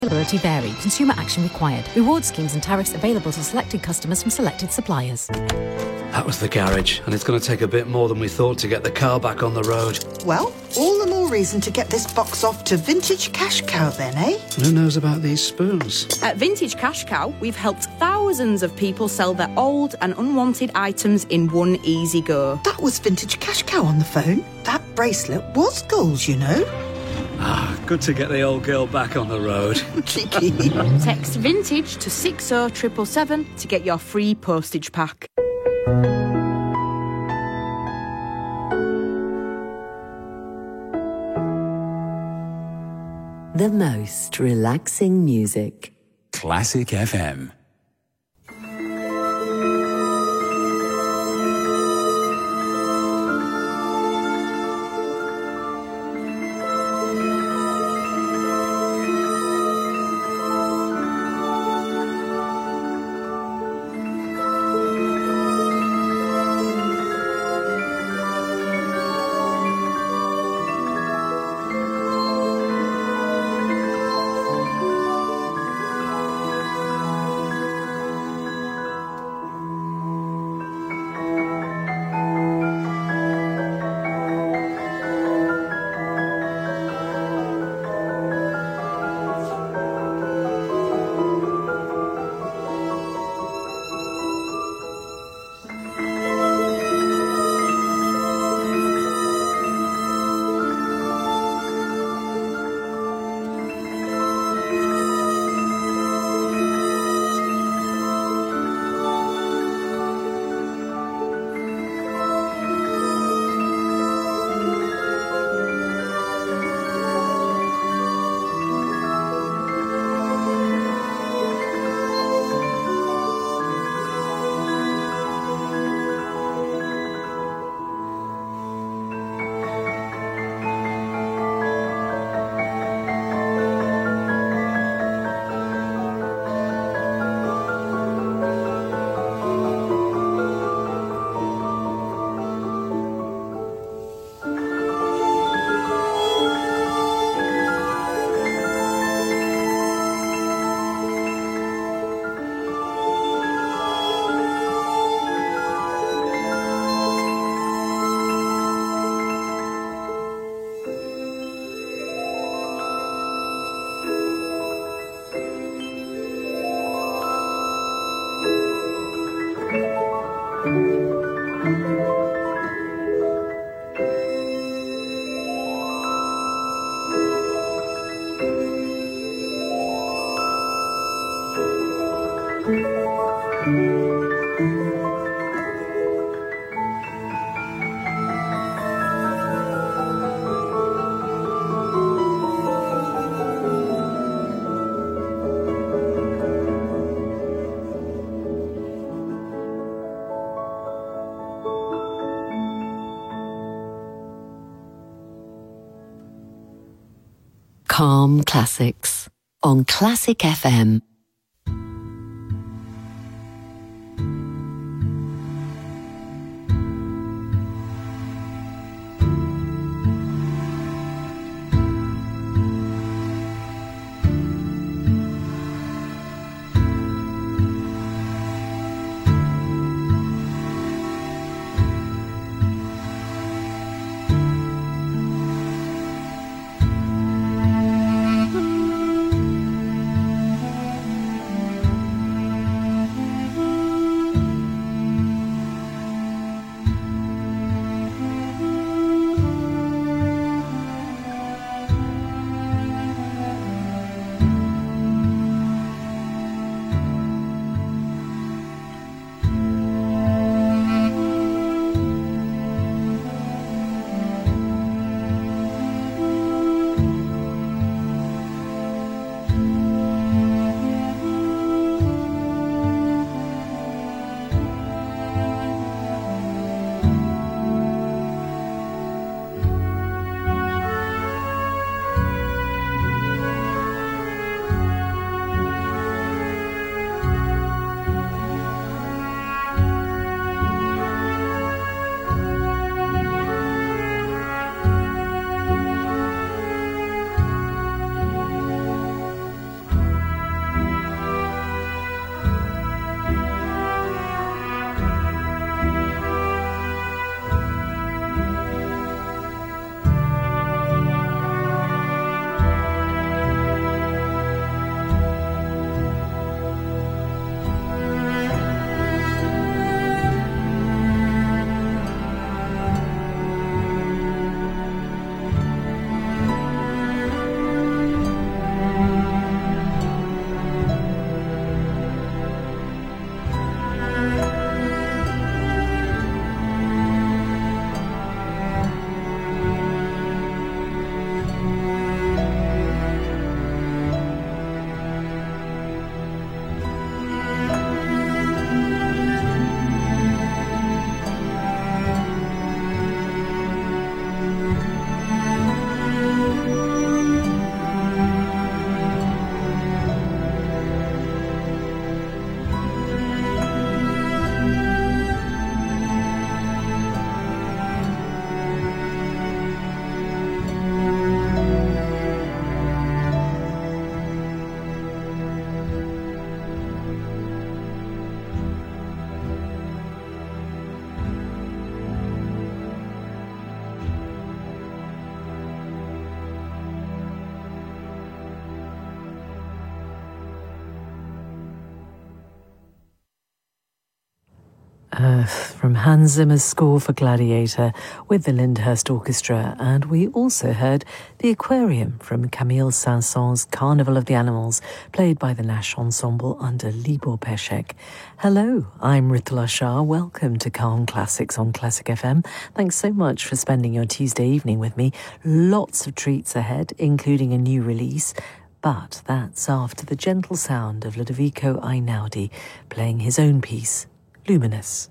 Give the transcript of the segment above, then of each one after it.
Availability vary. Consumer action required. Reward schemes and tariffs available to selected customers from selected suppliers. That was the garage, and it's going to take a bit more than we thought to get the car back on the road. Well, all the more reason to get this box off to Vintage Cash Cow then, eh? Who knows about these spoons? At Vintage Cash Cow, we've helped thousands of people sell their old and unwanted items in one easy go. That was Vintage Cash Cow on the phone. That bracelet was gold, you know. Ah, good to get the old girl back on the road. Cheeky. Text VINTAGE to 60777 to get your free postage pack. The most relaxing music. Classic FM. Calm Classics on Classic FM. Earth from Hans Zimmer's score for Gladiator with the Lyndhurst Orchestra, and we also heard The Aquarium from Camille Saint-Saëns' Carnival of the Animals, played by the Nash Ensemble under Libor Pesek. Hello, I'm Ritula Shah. Welcome to Calm Classics on Classic FM. Thanks so much for spending your Tuesday evening with me. Lots of treats ahead, including a new release. But that's after the gentle sound of Ludovico Einaudi playing his own piece, Luminous.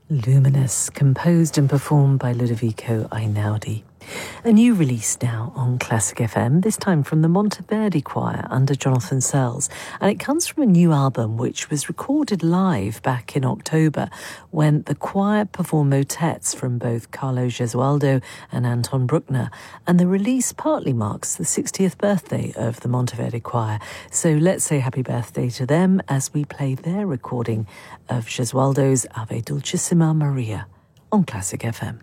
Luminous, composed and performed by Ludovico Einaudi. A new release now on Classic FM, this time from the Monteverdi Choir under Jonathan Sells. And it comes from a new album which was recorded live back in October when the choir performed motets from both Carlo Gesualdo and Anton Bruckner. And the release partly marks the 60th birthday of the Monteverdi Choir. So let's say happy birthday to them as we play their recording of Gesualdo's Ave Dulcissima Maria on Classic FM.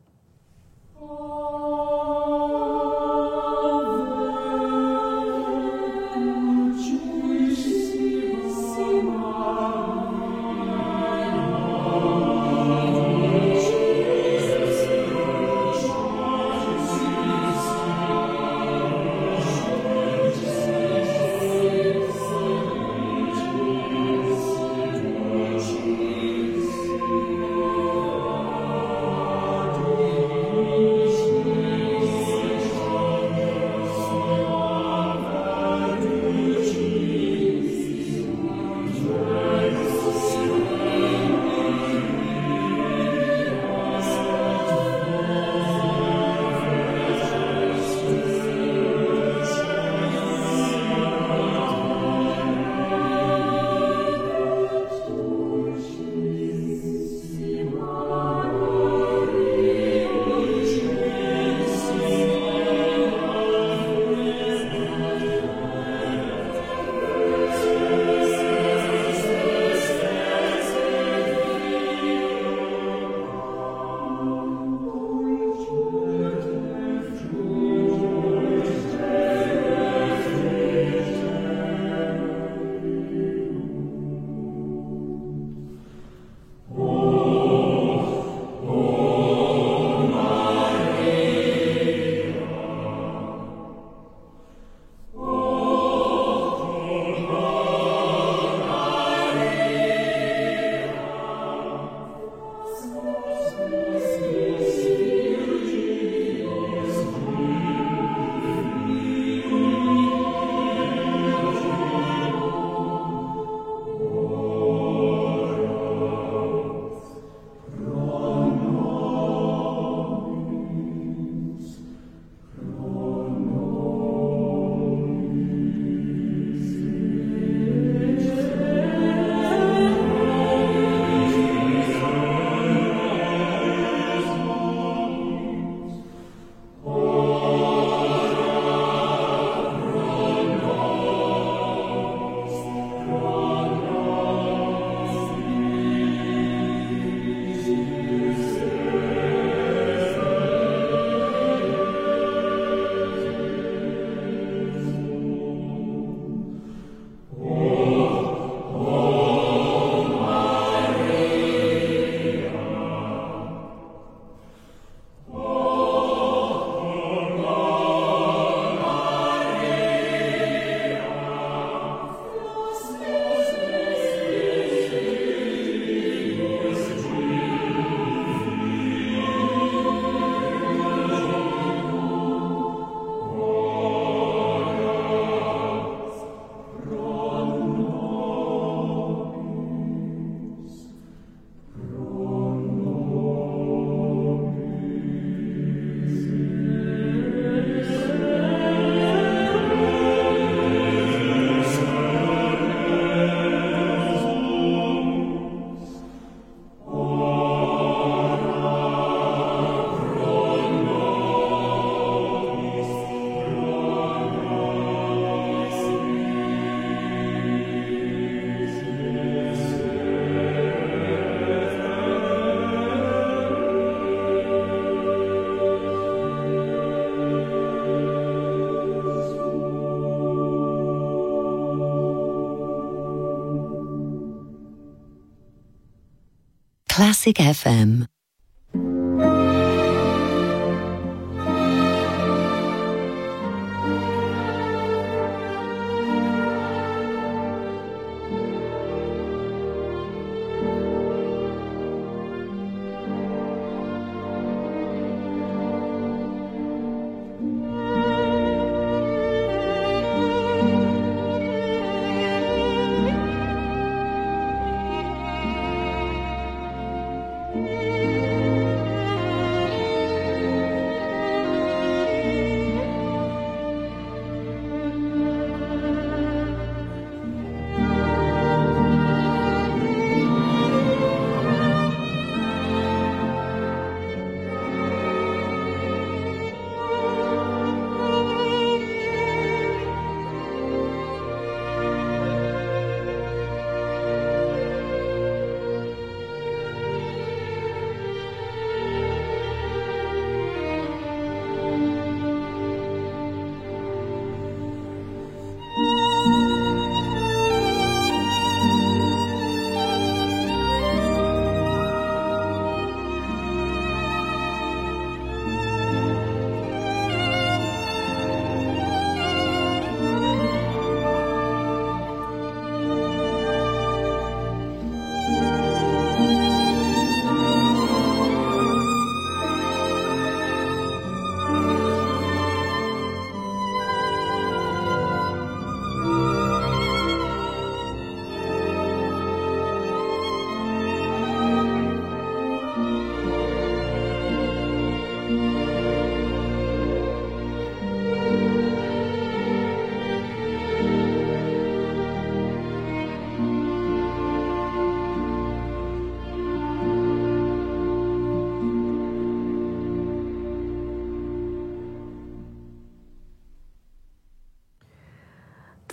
Classic FM.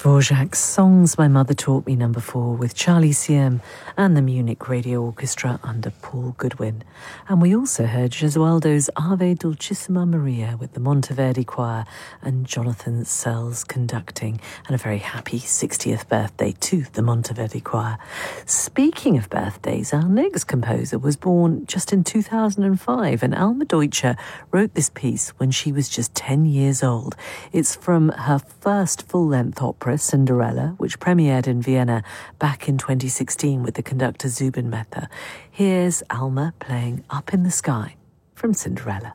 Dvorak's Songs My Mother Taught Me, number 4, with Charlie Siem and the Munich Radio Orchestra under Paul Goodwin. And we also heard Gesualdo's Ave Dulcissima Maria with the Monteverdi Choir and Jonathan Sells conducting. And a very happy 60th birthday to the Monteverdi Choir. Speaking of birthdays, our next composer was born just in 2005, and Alma Deutscher wrote this piece when she was just 10 years old. It's from her first full-length opera, Cinderella, which premiered in Vienna back in 2016 with the conductor Zubin Mehta. Here's Alma playing Up in the Sky from Cinderella.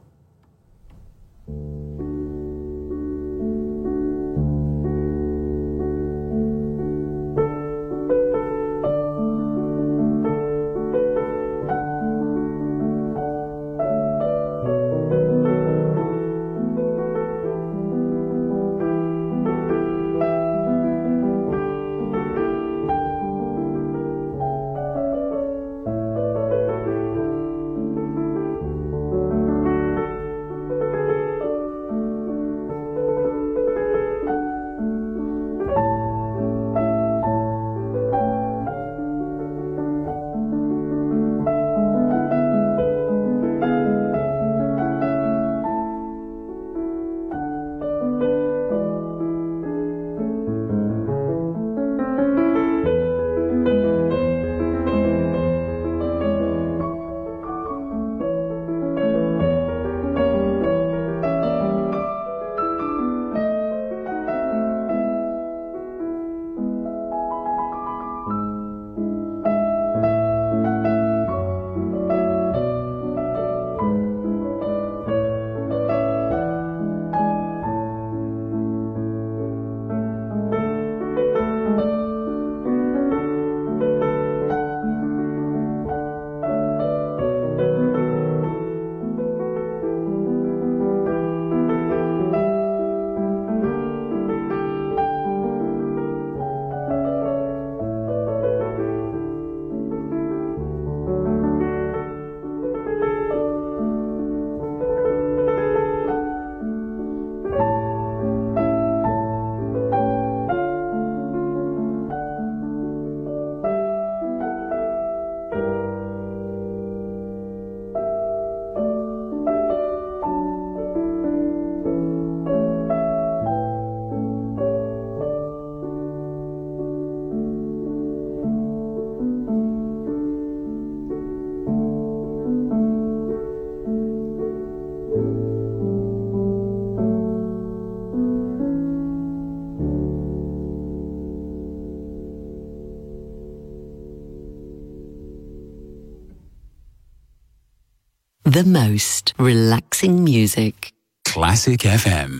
The most relaxing music. Classic FM.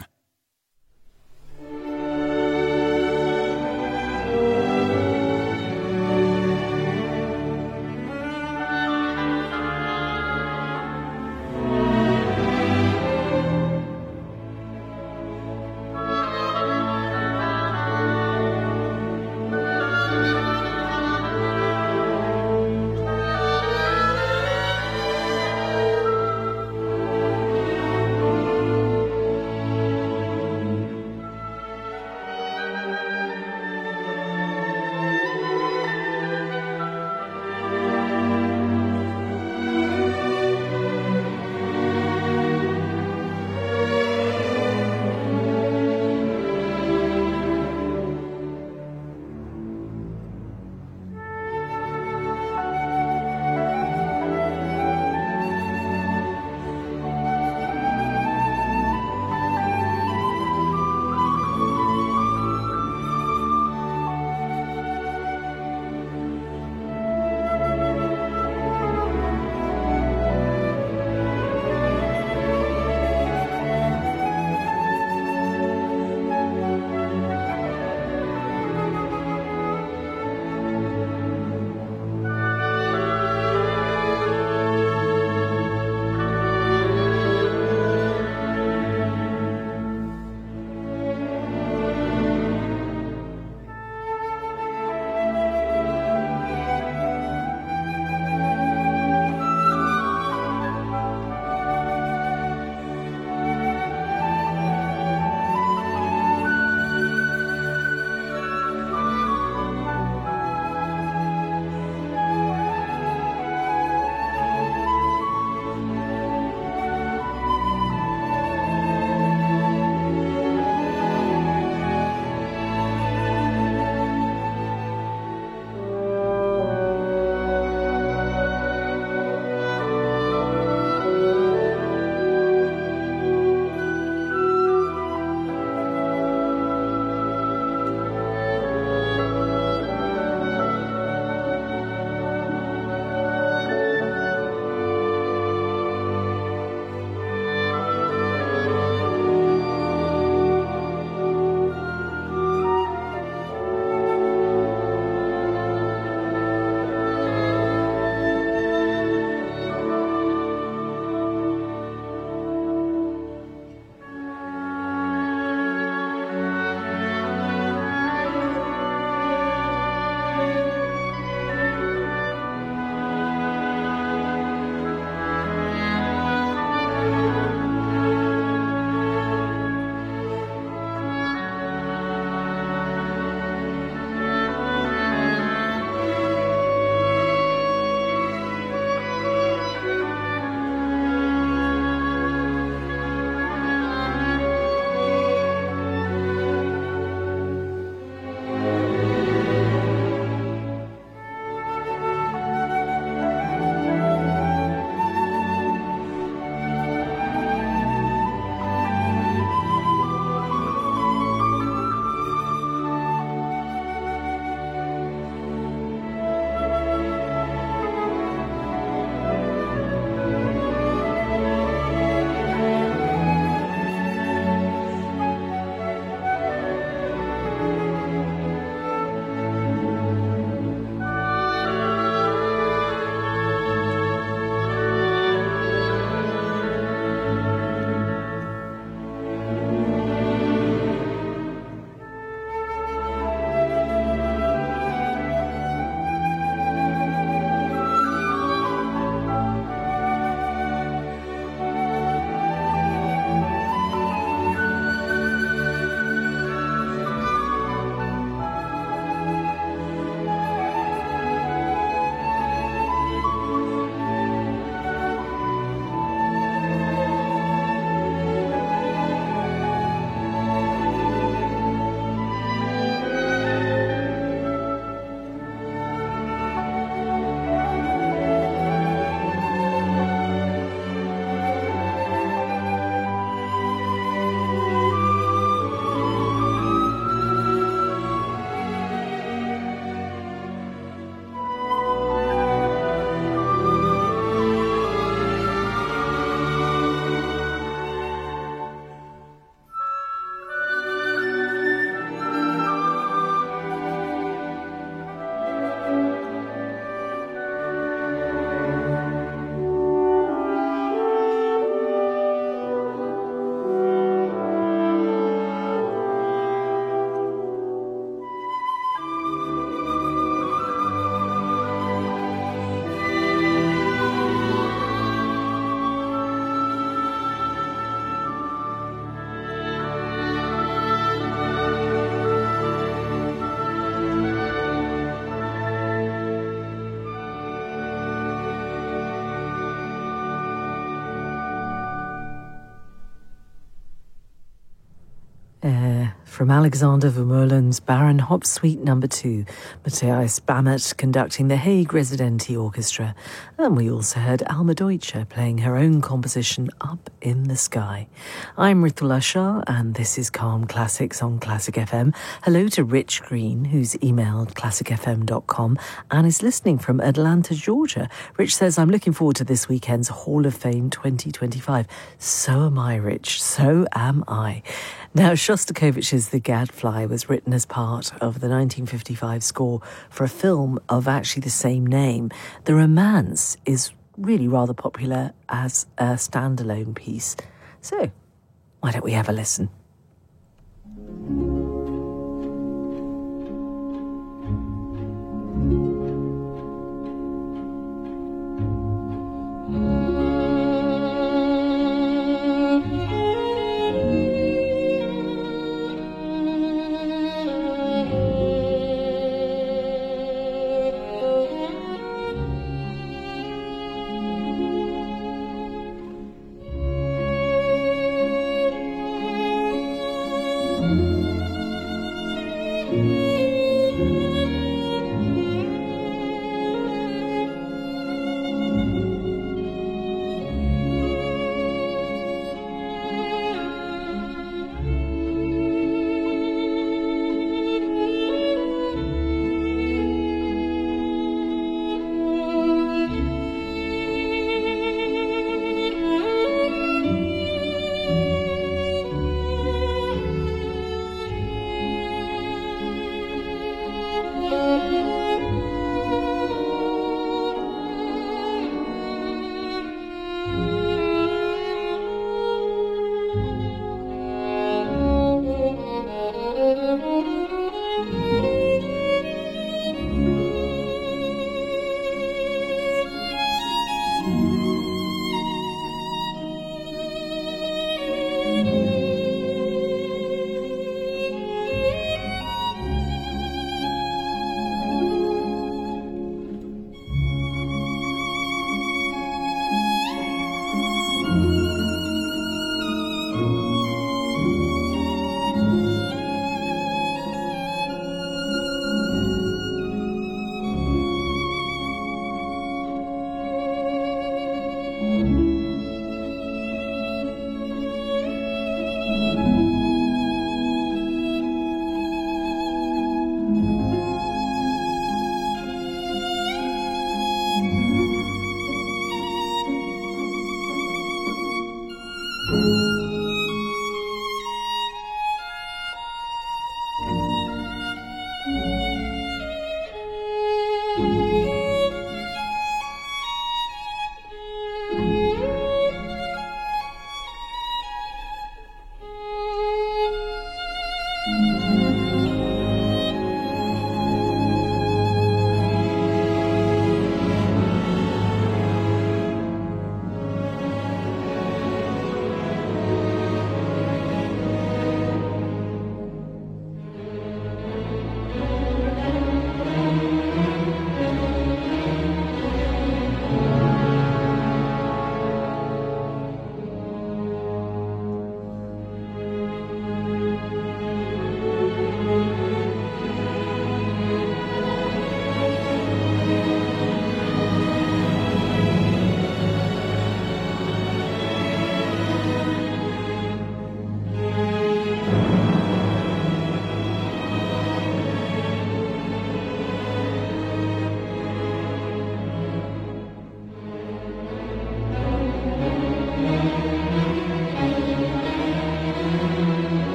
From Alexander Vermeulen's Baron Hop Suite No. 2, Matthias Bammert conducting the Hague Residenti Orchestra, and we also heard Alma Deutscher playing her own composition Up in the Sky. I'm Ritula Shah, and this is Calm Classics on Classic FM. Hello to Rich Green, who's emailed classicfm.com and is listening from Atlanta, Georgia. Rich says, I'm looking forward to this weekend's Hall of Fame 2025. So am I, Rich. So am I. Now, Shostakovich's The Gadfly was written as part of the 1955 score for a film of actually the same name. The romance is really rather popular as a standalone piece. So, why don't we have a listen?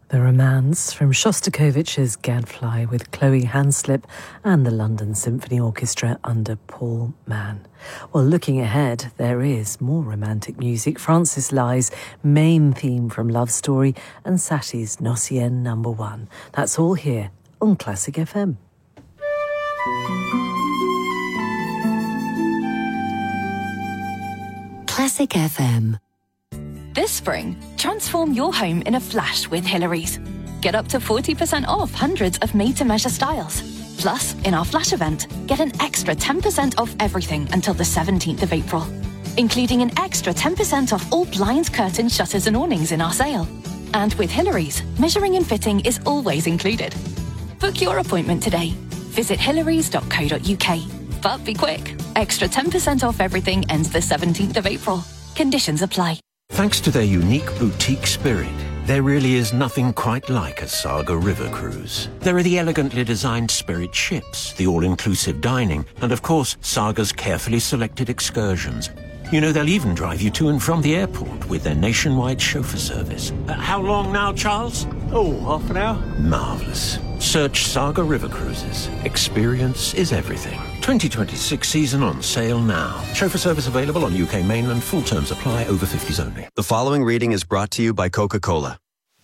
The Romance from Shostakovich's Gadfly with Chloe Hanslip and the London Symphony Orchestra under Paul Mann. Well, looking ahead, there is more romantic music. Francis Lai's main theme from Love Story and Satie's Nocien No. 1. That's all here on Classic FM. Classic FM. This spring, transform your home in a flash with Hillary's. Get up to 40% off hundreds of made-to-measure styles. Plus, in our flash event, get an extra 10% off everything until the 17th of April, including an extra 10% off all blinds, curtains, shutters and awnings in our sale. And with Hillary's, measuring and fitting is always included. Book your appointment today. Visit hillarys.co.uk. But be quick. Extra 10% off everything ends the 17th of April. Conditions apply. Thanks to their unique boutique spirit, there really is nothing quite like a Saga River cruise. There are the elegantly designed Spirit ships, the all-inclusive dining, and of course, Saga's carefully selected excursions. You know, they'll even drive you to and from the airport with their nationwide chauffeur service. How long now, Charles? Oh, half an hour. Marvellous. Search Saga River Cruises. Experience is everything. 2026 season on sale now. Chauffeur service available on UK mainland. Full terms apply. Over 50s only. The following reading is brought to you by Coca-Cola.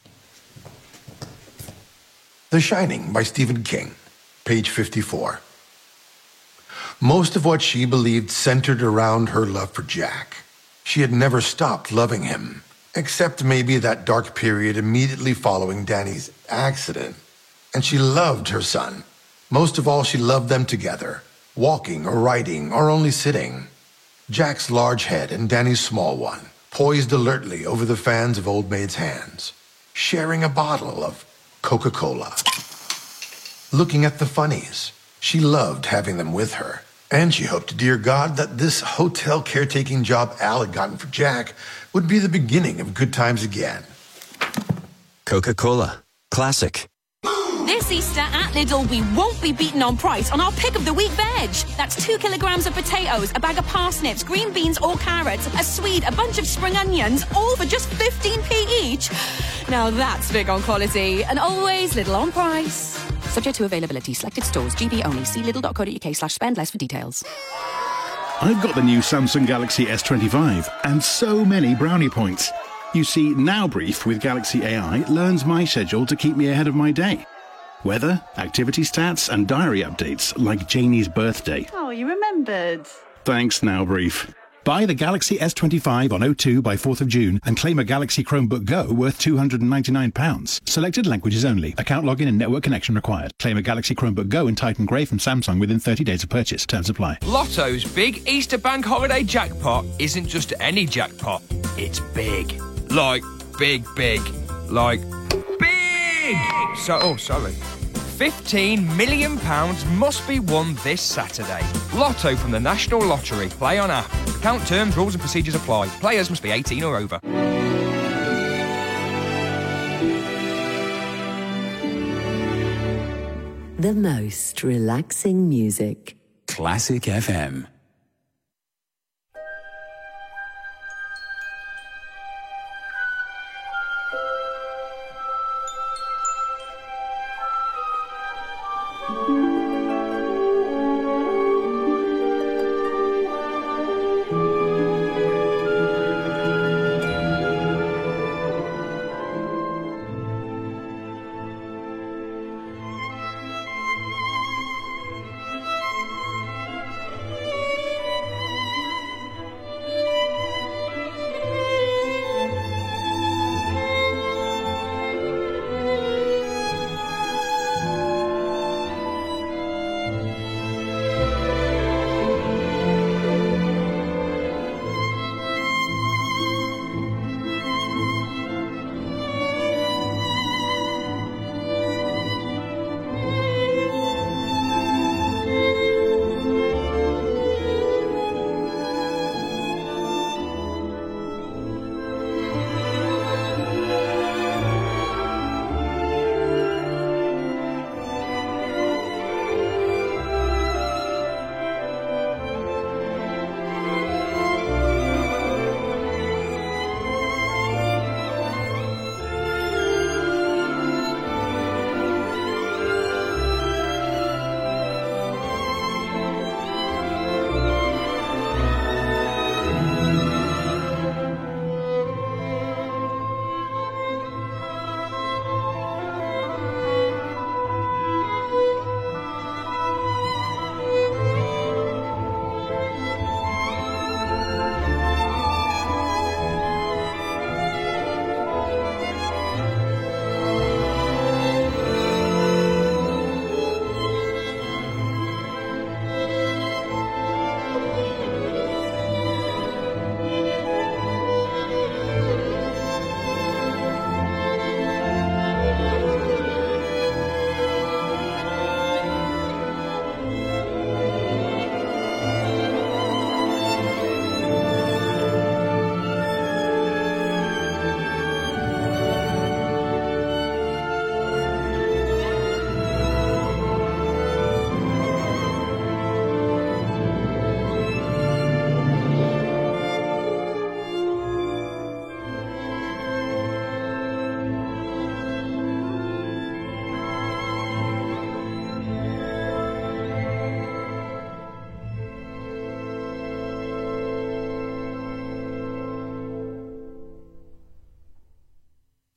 The Shining by Stephen King, page 54. Most of what she believed centered around her love for Jack. She had never stopped loving him, except maybe that dark period immediately following Danny's accident. And she loved her son. Most of all, she loved them together, walking or riding or only sitting. Jack's large head and Danny's small one, poised alertly over the fans of Old Maid's hands, sharing a bottle of Coca-Cola. Looking at the funnies, she loved having them with her. And she hoped to dear God that this hotel caretaking job Al had gotten for Jack would be the beginning of good times again. Coca-Cola. Classic. This Easter at Lidl, we won't be beaten on price on our pick of the week veg. That's 2 kilograms of potatoes, a bag of parsnips, green beans or carrots, a swede, a bunch of spring onions, all for just 15p each. Now that's big on quality, and always Lidl on price. Subject to availability. Selected stores. GB only. See lidl.co.uk/spend less for details. I've got the new Samsung Galaxy S25 and so many brownie points. You see, Now Brief with Galaxy AI learns my schedule to keep me ahead of my day. Weather, activity stats and diary updates like Janie's birthday. Oh, you remembered. Thanks, Now Brief. Buy the Galaxy S25 on O2 by 4th of June and claim a Galaxy Chromebook Go worth £299. Selected languages only. Account login and network connection required. Claim a Galaxy Chromebook Go in Titan Grey from Samsung within 30 days of purchase. Terms apply. Lotto's big Easter bank holiday jackpot isn't just any jackpot. It's big. Like big. Like big! Sorry. £15 million must be won this Saturday. Lotto from the National Lottery. Play on app. Account terms, rules and procedures apply. Players must be 18 or over. The most relaxing music. Classic FM.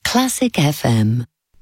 Classic FM.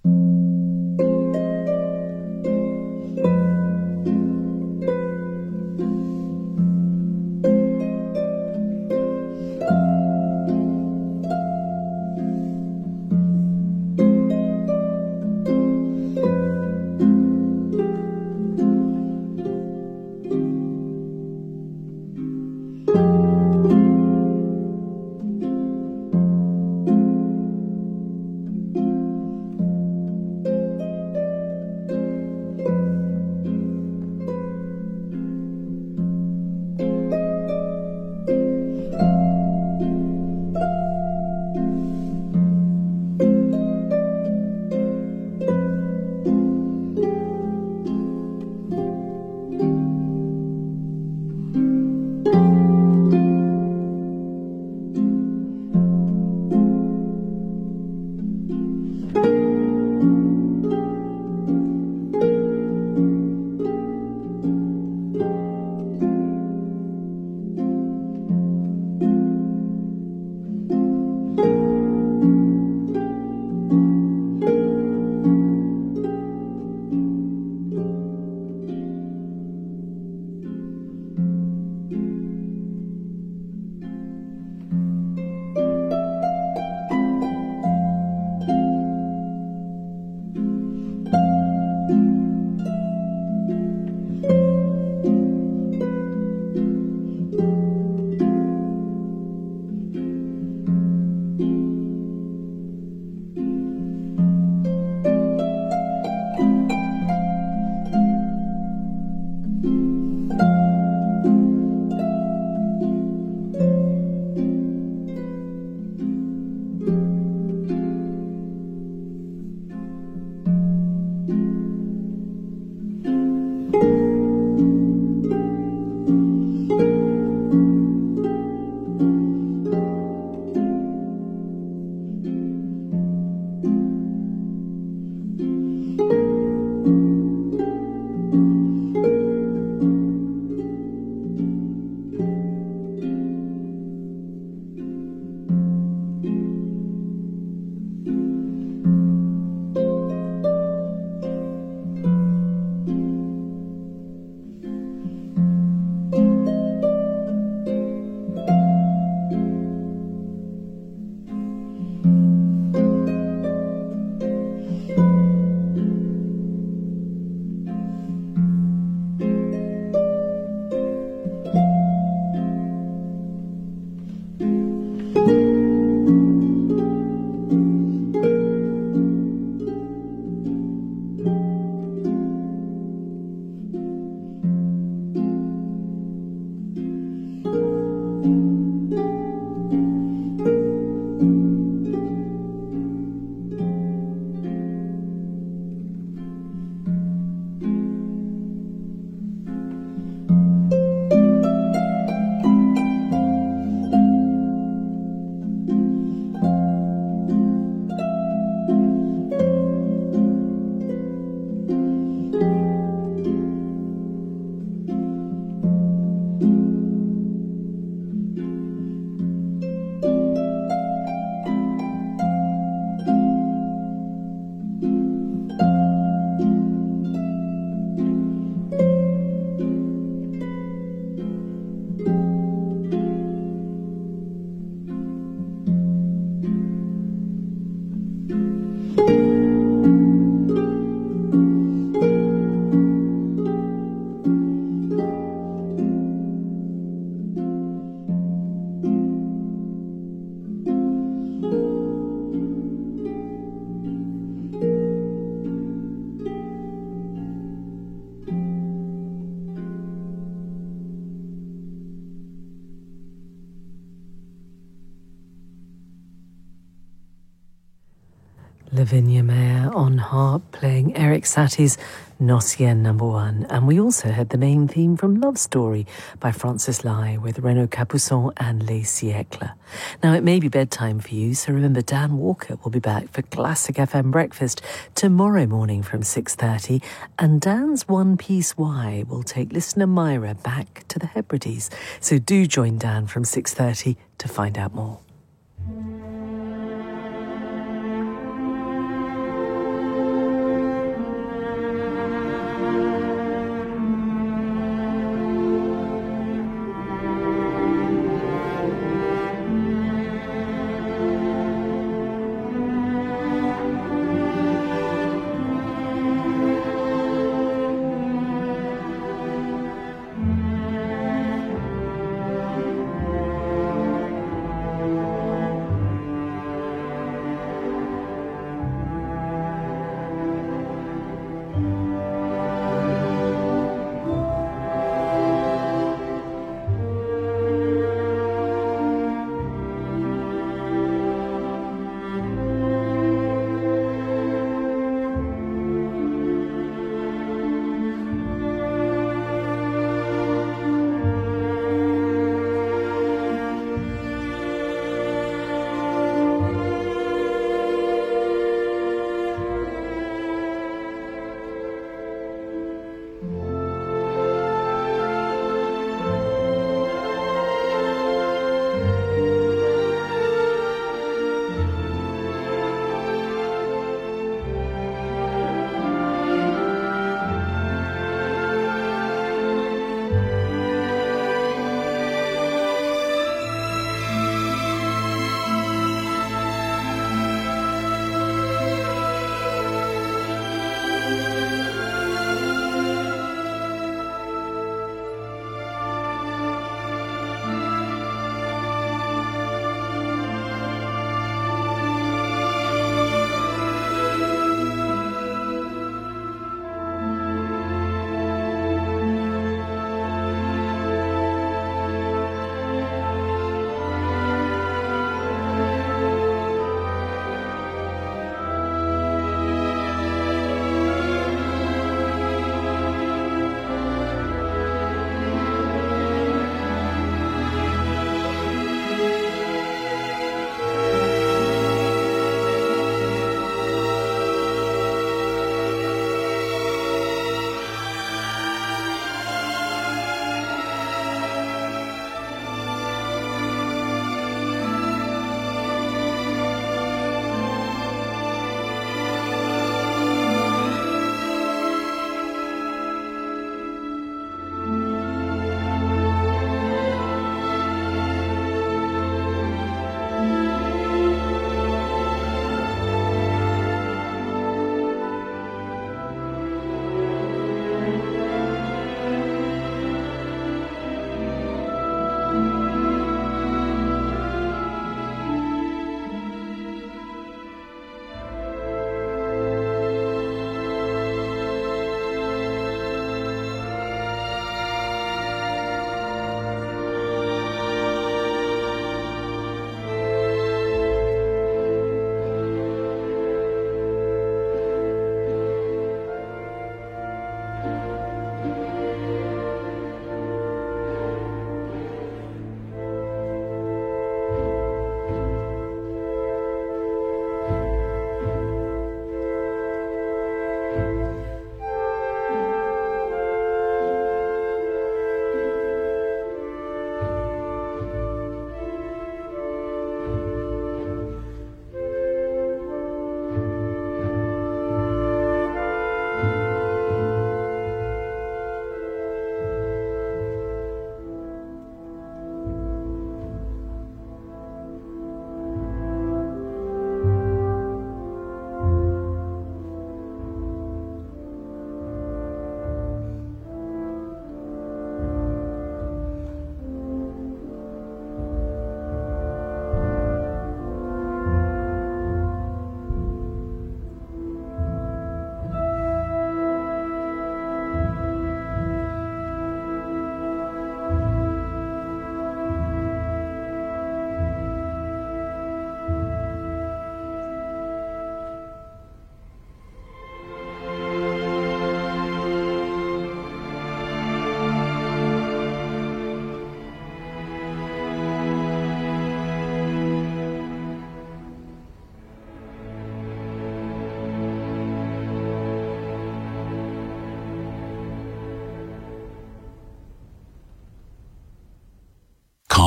Lavinia Mayer on harp playing Eric Satie's Notienne No. 1. And we also heard the main theme from Love Story by Francis Lai with Renaud Capuçon and Les Siècles. Now, it may be bedtime for you, so remember Dan Walker will be back for Classic FM Breakfast tomorrow morning from 6:30, and Dan's One Piece Why will take listener Myra back to the Hebrides. So do join Dan from 6:30 to find out more.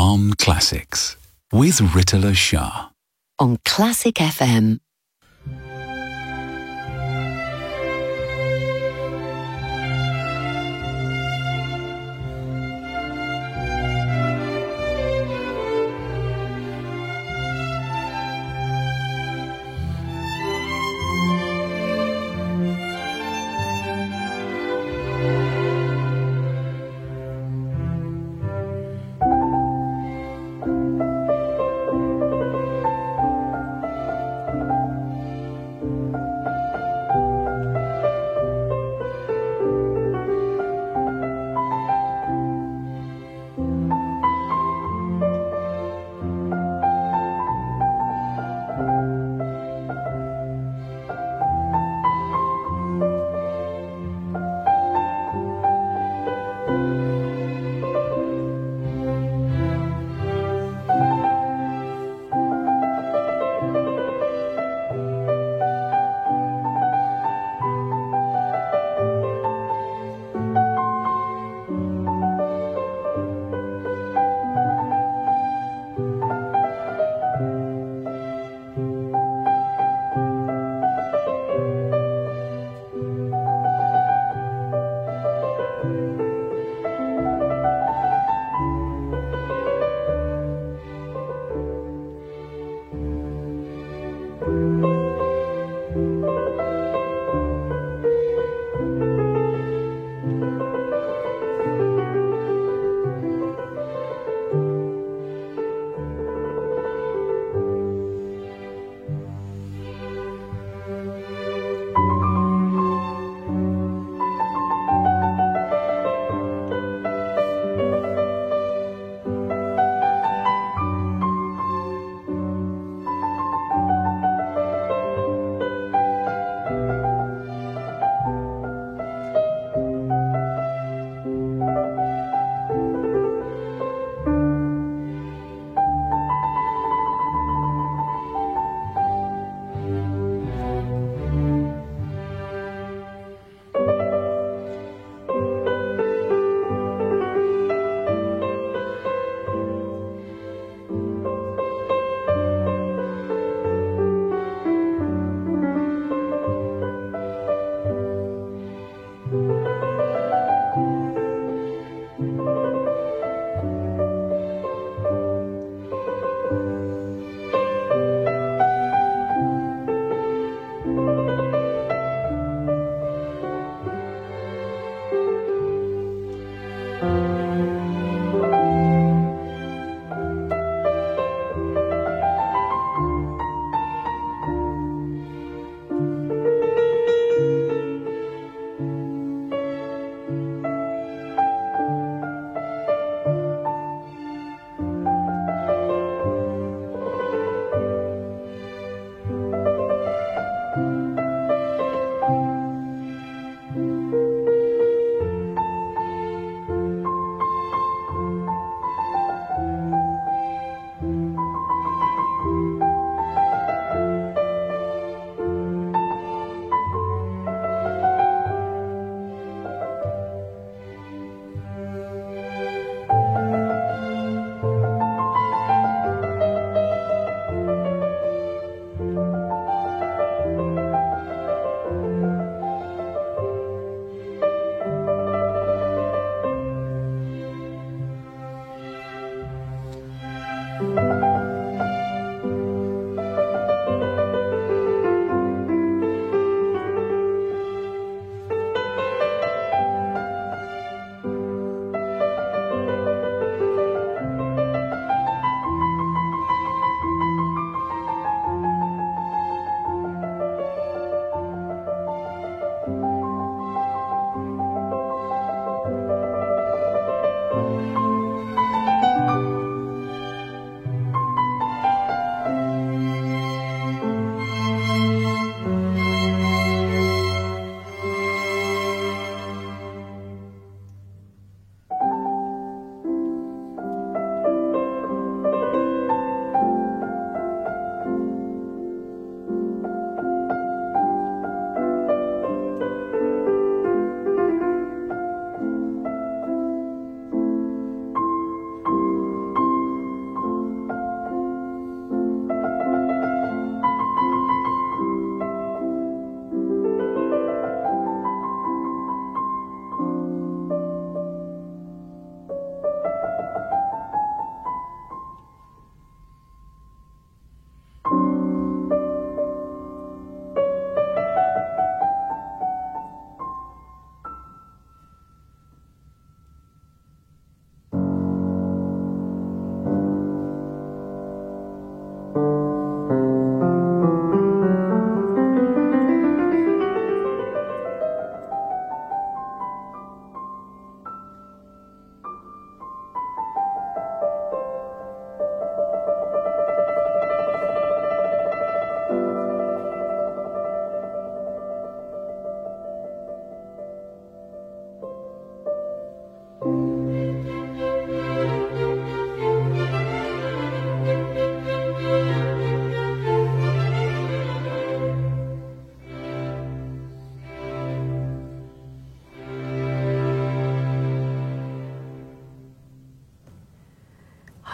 on Classics with Ritala Shah. On Classic FM.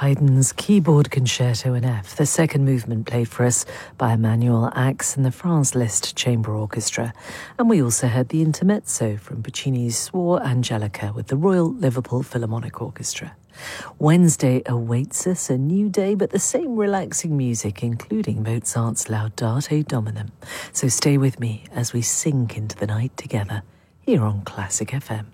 Haydn's Keyboard Concerto in F, the second movement played for us by Emmanuel Ax and the France Liszt Chamber Orchestra. And we also heard the intermezzo from Puccini's Suor Angelica with the Royal Liverpool Philharmonic Orchestra. Wednesday awaits us, a new day, but the same relaxing music, including Mozart's Laudate Dominum. So stay with me as we sink into the night together here on Classic FM.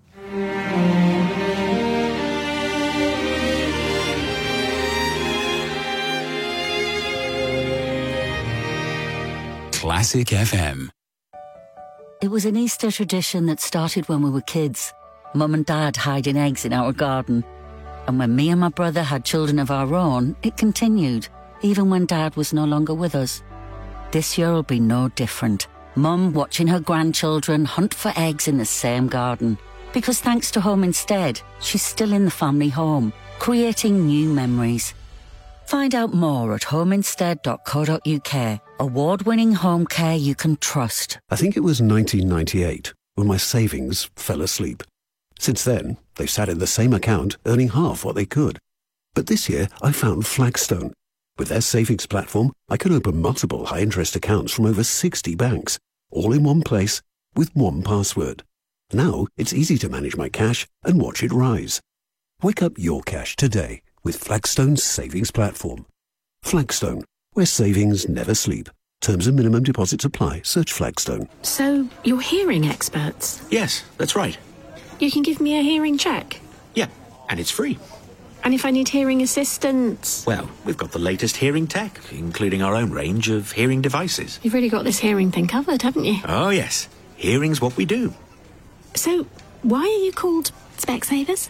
Classic FM. It was an Easter tradition that started when we were kids. Mum and Dad hiding eggs in our garden. And when me and my brother had children of our own, it continued, even when Dad was no longer with us. This year will be no different. Mum watching her grandchildren hunt for eggs in the same garden. Because thanks to Home Instead, she's still in the family home, creating new memories. Find out more at homeinstead.co.uk. Award-winning home care you can trust. I think it was 1998 when my savings fell asleep. Since then, they've sat in the same account, earning half what they could. But this year, I found Flagstone. With their savings platform, I can open multiple high-interest accounts from over 60 banks, all in one place, with one password. Now, it's easy to manage my cash and watch it rise. Wake up your cash today with Flagstone's savings platform. Flagstone, where savings never sleep. Terms and minimum deposits apply. Search Flagstone. So, you're hearing experts? Yes, that's right. You can give me a hearing check? Yeah, and it's free. And if I need hearing assistance? Well, we've got the latest hearing tech, including our own range of hearing devices. You've really got this hearing thing covered, haven't you? Oh, yes. Hearing's what we do. So, why are you called Specsavers?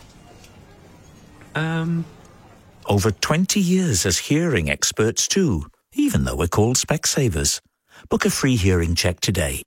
Over 20 years as hearing experts too, even though we're called Specsavers. Book a free hearing check today.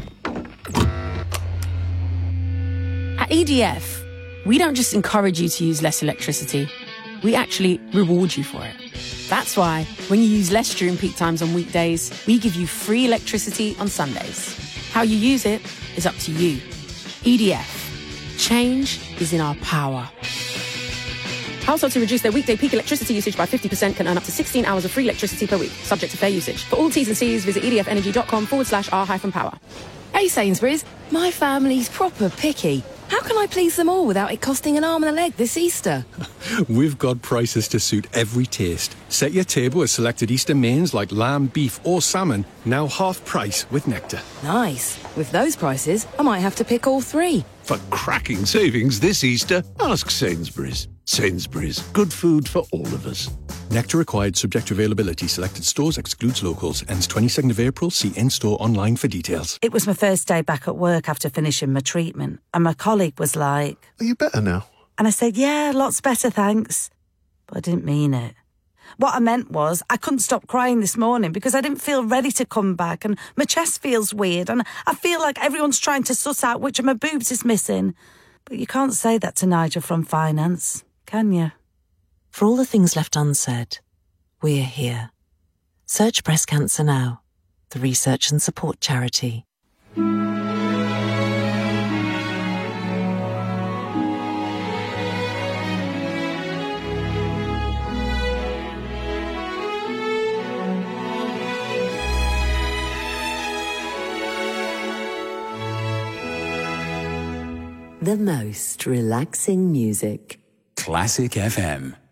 At EDF, we don't just encourage you to use less electricity, we actually reward you for it. That's why, when you use less during peak times on weekdays, we give you free electricity on Sundays. How you use it is up to you. EDF. Change is in our power. Households who reduce their weekday peak electricity usage by 50% can earn up to 16 hours of free electricity per week, subject to fair usage. For all T's and C's, visit edfenergy.com/r-power. Hey Sainsbury's, my family's proper picky. How can I please them all without it costing an arm and a leg this Easter? We've got prices to suit every taste. Set your table with selected Easter mains like lamb, beef or salmon, now half price with Nectar. Nice. With those prices, I might have to pick all three. For cracking savings this Easter, ask Sainsbury's. Sainsbury's, good food for all of us. Nectar required, subject to availability. Selected stores, excludes locals. Ends 22nd of April. See in-store online for details. It was my first day back at work after finishing my treatment, and my colleague was like, "Are you better now?" And I said, "Yeah, lots better, thanks." But I didn't mean it. What I meant was I couldn't stop crying this morning because I didn't feel ready to come back, and my chest feels weird, and I feel like everyone's trying to suss out which of my boobs is missing. But you can't say that to Nigel from finance, can you? For all the things left unsaid, we're here. Search Breast Cancer Now, the research and support charity. The most relaxing music. Classic FM.